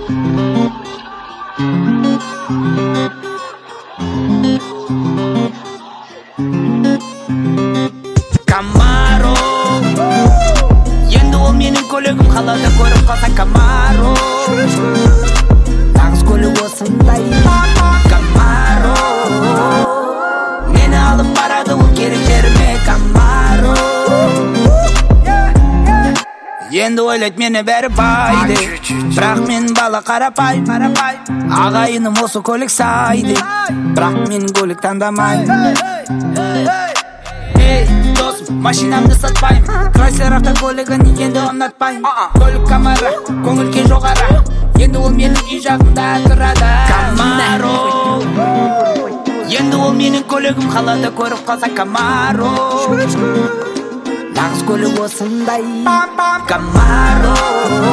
Camaro енді ол менің көлігім, қалада көріп қалсаң Camaro нағыз көлік осындай Camaro мені алып барады ол керек жеріме Camaro енді ойлайды мені бәрі байды, бірақ мен бала қарапайым, ағайыным осы көлік сайды, бірақ мен көлік таңдамайым. Ей досым, машинамды сатпаймын, Крайслер автокөлігін енді ұнатпаймын. Көлік Camaro, көңіл-күй жоғары, енді ол менің үй жағымда тұрады Camaro енді ол менің көлігім, қалада көріп қалсаң Camaro нағыз көлік осындай Camaro